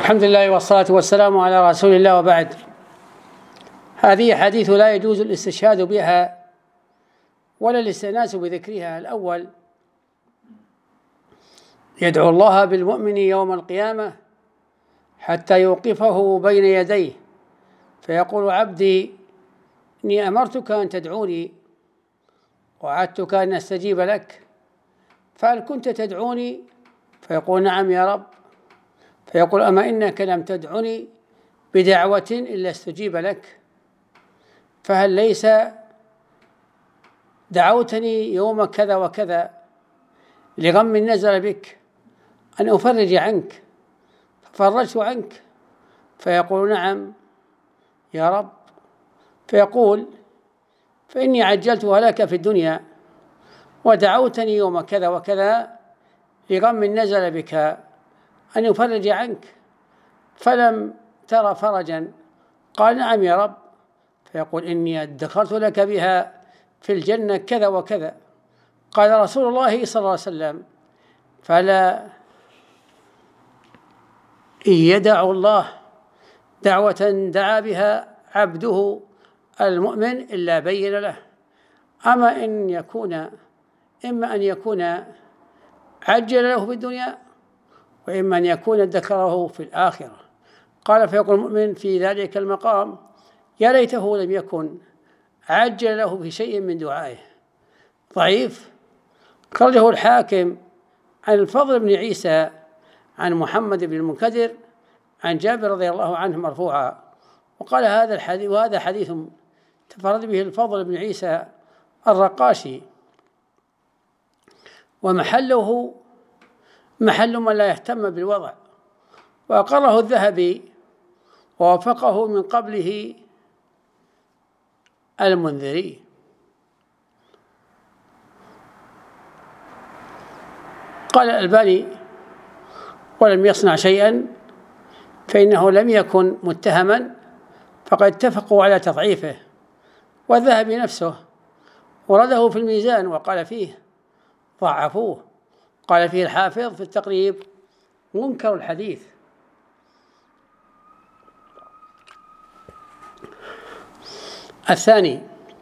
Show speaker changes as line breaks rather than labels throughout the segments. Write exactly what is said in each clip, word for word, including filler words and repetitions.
الحمد لله والصلاة والسلام على رسول الله، وبعد. هذه حديث لا يجوز الاستشهاد بها ولا الاستئناس بذكرها. الأول: يدعو الله بالمؤمن يوم القيامة حتى يوقفه بين يديه فيقول: عبدي إني أمرتك أن تدعوني ووعدتك أن أستجيب لك، فهل كنت تدعوني؟ فيقول: نعم يا رب. فيقول: أما إنك لم تدعني بدعوة إلا استجيب لك، فهل ليس دعوتني يوم كذا وكذا لغم نزل بك أن أفرج عنك ففرجت عنك؟ فيقول: نعم يا رب. فيقول: فإني عجلتها لك في الدنيا ودعوتني يوم كذا وكذا لغم نزل بك أن يفرج عنك فلم ترى فرجا. قال: نعم يا رب. فيقول: إني ادخرت لك بها في الجنة كذا وكذا. قال رسول الله صلى الله عليه وسلم: فلا يدع الله دعوة دعا بها عبده المؤمن إلا بين له، أما إن يكون إما أن يكون عجل له في الدنيا، وإما أن يكون ادخره في الآخرة. قال: فيقول المؤمن في ذلك المقام: يا ليته لم يكن عجل له في شيء من دعائه. ضعيف. خرجه الحاكم عن الفضل بن عيسى عن محمد بن المنكدر عن جابر رضي الله عنه مرفوعا، وقال: هذا الحديث وهذا حديث تفرد به الفضل بن عيسى الرقاشي، ومحله محل من لا يهتم بالوضع، وأقره الذهبي ووافقه من قبله المنذري. قال الألباني: ولم يصنع شيئا فإنه لم يكن متهما، فقد اتفقوا على تضعيفه. والذهبي نفسه ورده في الميزان وقال فيه: ضعفوه. قال فيه الحافظ في التقريب: منكر الحديث. الثاني: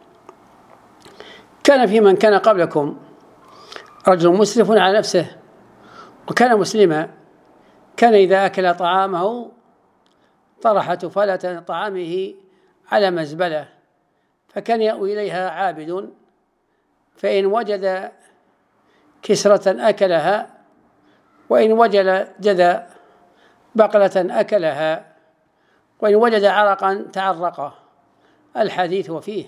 كان في من كان قبلكم رجل مسرف على نفسه وكان مسلما، كان إذا أكل طعامه طرح تفالة طعامه على مزبلة، فكان يأوي إليها عابد، فإن وجد كسرة أكلها، وإن وجد بقلة أكلها، وإن وجد عرقا تعرقه. الحديث وفيه.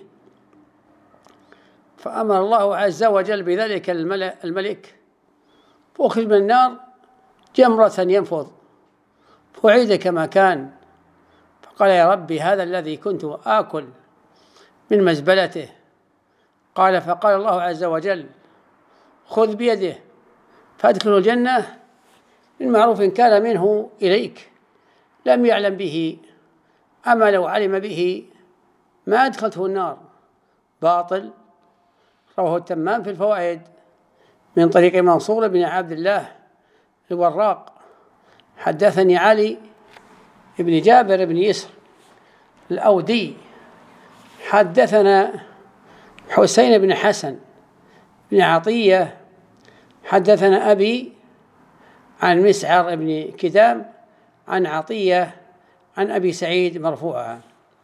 فأمر الله عز وجل بذلك الملك فأخرج من النار جمرة ينفض فأعيد كما كان. فقال: يا ربي، هذا الذي كنت آكل من مزبلته. قال: فقال الله عز وجل: خذ بيده فأدخله الجنة من معروف كان منه إليك لم يعلم به، أما لو علم به ما أدخلته النار. باطل. رواه التمام في الفوائد من طريق منصور بن عبد الله الوراق: حدثني علي بن جابر بن يسر الأودي حدثنا حسين بن حسن بن عطية حدثنا أبي عن مسعر بن كدام عن عطية عن أبي سعيد مرفوعا.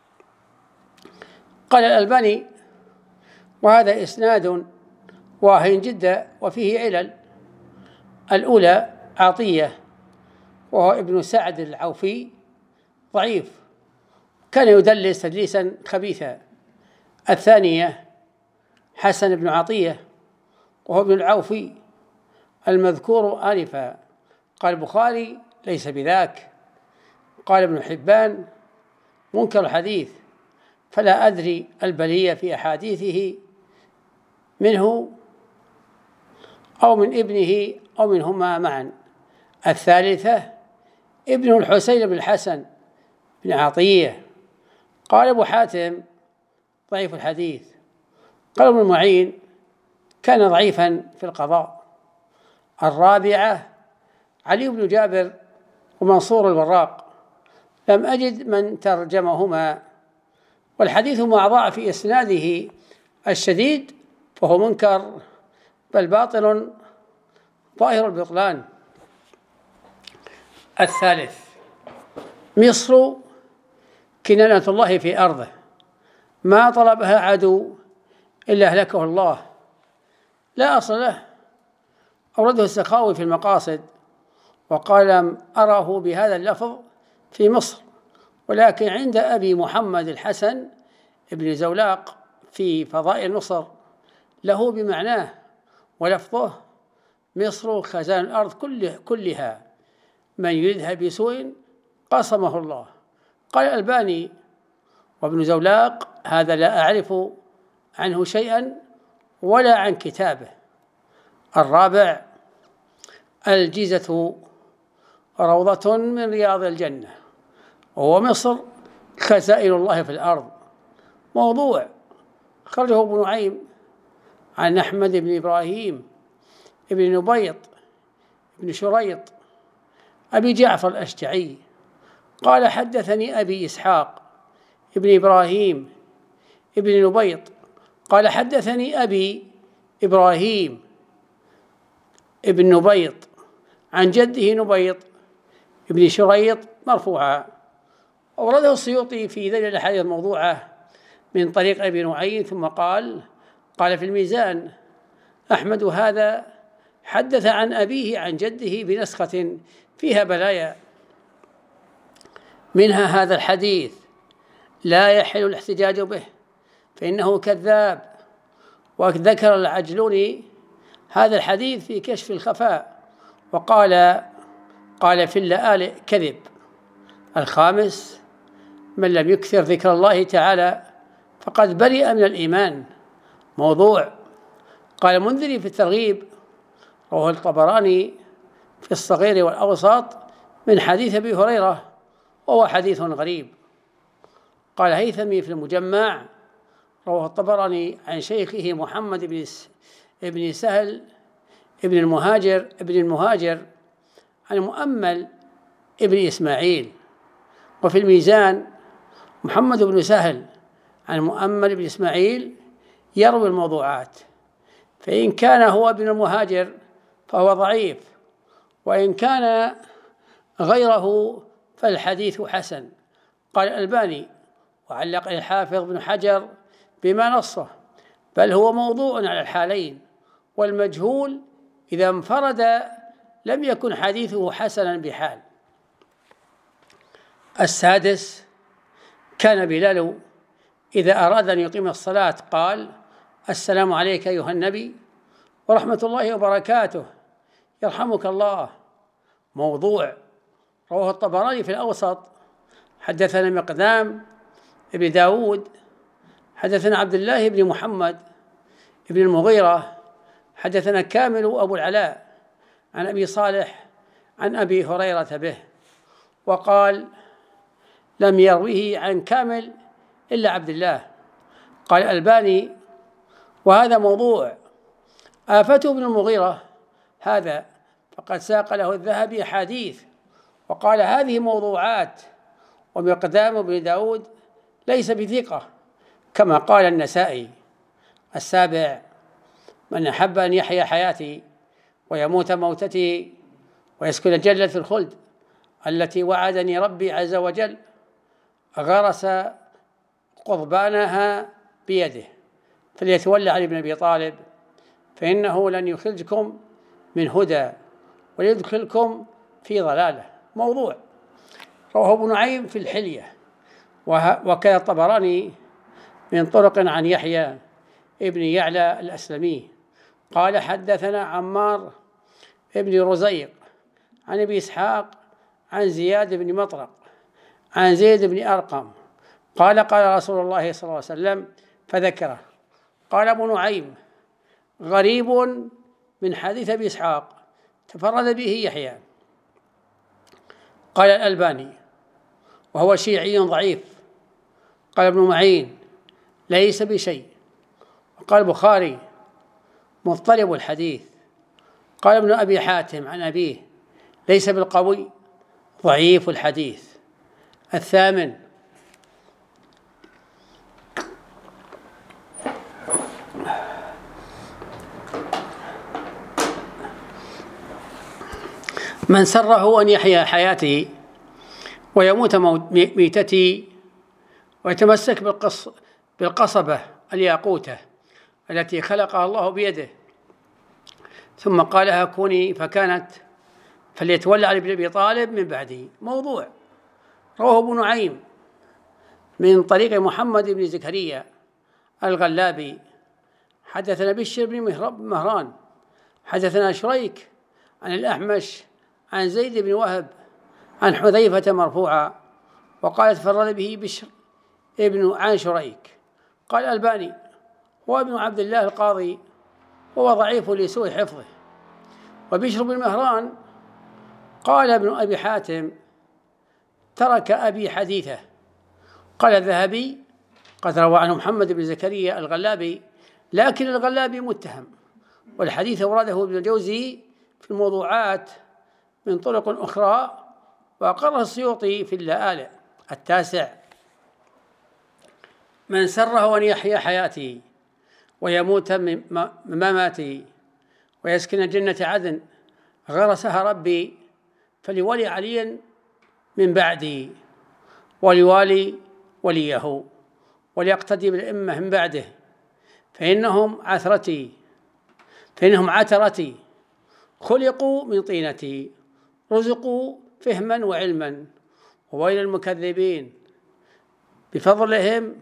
قال الألباني: وهذا إسناد واهٍ جدا وفيه علل. الأولى: عطية وهو ابن سعد العوفي ضعيف، كان يدلس تدليسا خبيثا. الثانية: حسن بن عطية وهو ابن العوفي المذكور آنفا. قال البخاري: ليس بذاك. قال ابن حبان: منكر الحديث، فلا أدري البلية في أحاديثه منه أو من ابنه أو منهما معا. الثالثة: ابنه الحسين بن الحسن بن عطية. قال أبو حاتم: ضعيف الحديث. قال ابن معين: كان ضعيفا في القضاء. الرابعة: علي بن جابر ومنصور الوراق لم أجد من ترجمهما، والحديث مع ضعف في إسناده الشديد فهو منكر بل باطل ظاهر البطلان. الثالث: مصر كنانة الله في أرضه، ما طلبها عدو إلا أهلكه الله، لا أصل له. أورده السخاوي في المقاصد وقال لم أره بهذا اللفظ في مصر، ولكن عند أبي محمد الحسن ابن زولاق في فضائل مصر له بمعناه، ولفظه: مصر خزان الأرض كلها، من يردها بسوء قصمه الله. قال الألباني وابن زولاق: هذا لا أعرف عنه شيئا ولا عن كتابه. الرابع: الجيزة روضة من رياض الجنة، وهو مصر خزائن الله في الأرض. موضوع. خرجه ابن نعيم عن أحمد بن إبراهيم ابن نبيط ابن شريط أبي جعفر الأشجعي قال: حدثني أبي إسحاق ابن إبراهيم ابن نبيط قال: حدثني أبي إبراهيم ابن نبيط عن جده نبيط ابن شريط مرفوعا. أورده السيوطي في ذيل الأحاديث الموضوعة من طريق أبي نعيم، ثم قال: قال في الميزان: أحمد هذا حدث عن أبيه عن جده بنسخة فيها بلايا، منها هذا الحديث لا يحل الاحتجاج به فإنه كذاب. وذكر العجلوني هذا الحديث في كشف الخفاء وقال: قال في اللآلئ كذب. الخامس: من لم يكثر ذكر الله تعالى فقد برئ من الإيمان. موضوع. قال المنذري في الترغيب: رواه الطبراني في الصغير والأوسط من حديث أبي هريرة، وهو حديث غريب. قال هيثمي في المجمع: رواه الطبراني عن شيخه محمد بن ابن سهل ابن المهاجر ابن المهاجر عن مؤمل ابن إسماعيل. وفي الميزان: محمد بن سهل عن مؤمل بن إسماعيل يروي الموضوعات، فإن كان هو ابن المهاجر فهو ضعيف، وإن كان غيره فالحديث حسن. قال الألباني: وعلق الحافظ بن حجر بما نصه، بل هو موضوع على الحالين، والمجهول إذا انفرد لم يكن حديثه حسنا بحال. السادس: كان بلال إذا أراد أن يقيم الصلاة قال: السلام عليك أيها النبي ورحمة الله وبركاته، يرحمك الله. موضوع. رواه الطبراني في الأوسط: حدثنا مقدام ابن داود حدثنا عبد الله بن محمد ابن المغيرة حدثنا كامل أبو العلاء عن أبي صالح عن أبي هريرة به، وقال: لم يروه عن كامل إلا عبد الله. قال الألباني: وهذا موضوع. آفته ابن المغيرة هذا، فقد ساق له الذهبي حديث وقال: هذه موضوعات. ومقدام بن داود ليس بثقة كما قال النسائي. السابع: من أحب أن يحيا حياتي ويموت موتتي ويسكن الجنة في الخلد التي وعدني ربي عز وجل غرس قضبانها بيده، فليتولى علي بن أبي طالب، فإنه لن يخرجكم من هدى ويدخلكم في ضلالة. موضوع. رواه ابن نعيم في الحلية، وكان الطبراني من طرق عن يحيى ابن يعلى الأسلمي قال: حدثنا عمار ابن رزيق عن أبي إسحاق عن زياد بن مطرق عن زيد بن أرقم قال: قال رسول الله صلى الله عليه وسلم، فذكره. قال ابن نعيم: غريب من حديث أبي إسحاق تفرد به يحيى. قال الألباني: وهو شيعي ضعيف. قال ابن معين: ليس بشيء. وقال البخاري: مضطرب الحديث. قال ابن أبي حاتم عن أبيه: ليس بالقوي، ضعيف الحديث. الثامن: من سره أن يحيا حياته ويموت ميتته ويتمسك بالقص بالقصبة الياقوتة التي خلقها الله بيده ثم قالها كوني فكانت فليتولى علي بن أبي طالب من بعده. موضوع رواه ابن نعيم من طريق محمد بن زكريا الغلابي حدثنا بشر بن مهران حدثنا شريك عن الأحمش عن زيد بن وهب عن حذيفة مرفوعا، وقال تفرد به بشر ابن عن شريك. قال الألباني هو ابن عبد الله القاضي، هو ضعيف لسوء حفظه. وبشر بن مهران قال ابن أبي حاتم ترك أبي حديثه. قال الذهبي قد روى عنه محمد بن زكريا الغلابي، لكن الغلابي متهم، والحديث أورده ابن الجوزي في الموضوعات من طرق أخرى، وأقره السيوطي في اللآلئ. التاسع: من سره أن يحيا حياته ويموت مماته ويسكن جنة عدن غرسها ربي فليولي عليا من بعدي وليوالي وليه وليقتدي بالأئمة من بعده، فإنهم عثرتي فإنهم عثرتي خلقوا من طينتي رزقوا فهما وعلما، وويل المكذبين بفضلهم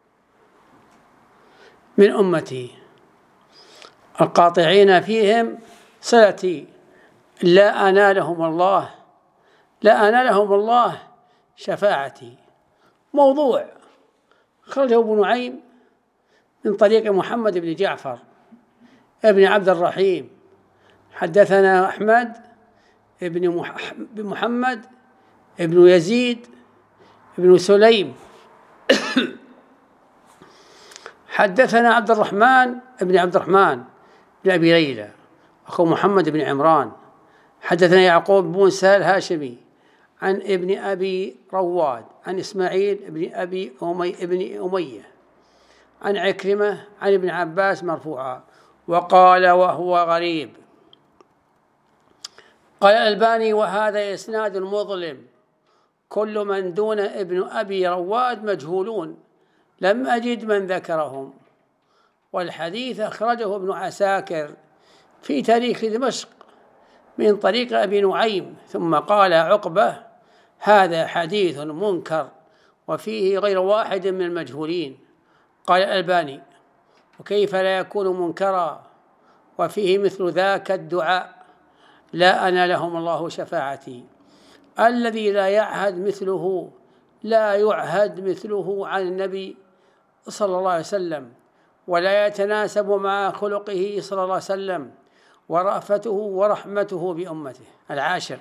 من أمتي القاطعين فيهم صلتي لا أنالهم الله لا أنالهم الله شفاعتي. موضوع خرجه ابن نعيم من طريق محمد بن جعفر ابن عبد الرحيم حدثنا أحمد ابن محمد ابن يزيد ابن سليم حدثنا عبد الرحمن ابن عبد الرحمن بن أبي ليلى أخو محمد بن عمران حدثنا يعقوب بن موسى الهاشمي عن ابن أبي رواد عن إسماعيل ابن أبي أمي ابن أمية عن عكرمة عن ابن عباس مرفوعا، وقال وهو غريب. قال الألباني وهذا إسناد مظلم، كل من دون ابن أبي رواد مجهولون، لم أجد من ذكرهم. والحديث أخرجه ابن عساكر في تاريخ دمشق من طريق أبي نعيم، ثم قال عقبة هذا حديث منكر وفيه غير واحد من المجهولين. قال الألباني وكيف لا يكون منكرا وفيه مثل ذاك الدعاء لا أنا لهم الله شفاعتي، الذي لا يعهد مثله لا يعهد مثله عن النبي صلى الله عليه وسلم، ولا يتناسب مع خلقه صلى الله عليه وسلم ورأفته ورحمته بأمته. العاشر: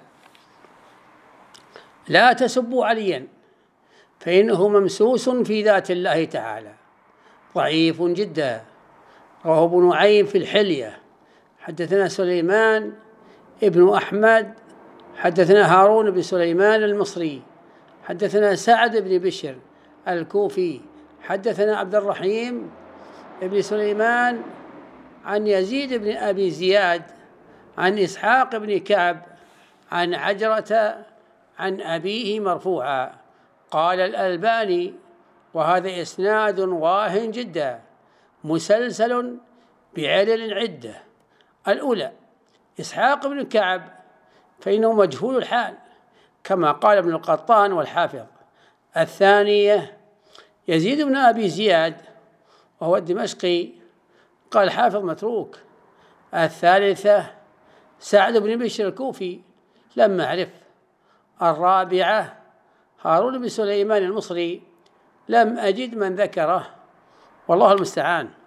لا تسبوا عليا فإنه ممسوس في ذات الله تعالى، ضعيف جدا. رواه ابن نعيم في الحلية حدثنا سليمان ابن أحمد حدثنا هارون بن سليمان المصري حدثنا سعد بن بشر الكوفي حدثنا عبد الرحيم ابن سليمان عن يزيد بن أبي زياد عن إسحاق بن كعب عن عجرة عن أبيه مرفوعا. قال الألباني وهذا إسناد واه جدا مسلسل بعلل عدة. الأولى إسحاق بن كعب فإنه مجهول الحال كما قال ابن القطان والحافظ. الثانية يزيد بن أبي زياد وهو الدمشقي قال الحافظ متروك. الثالثة سعد بن بشر الكوفي لم أعرف. الرابعة هارون بن سليمان المصري لم أجد من ذكره، والله المستعان.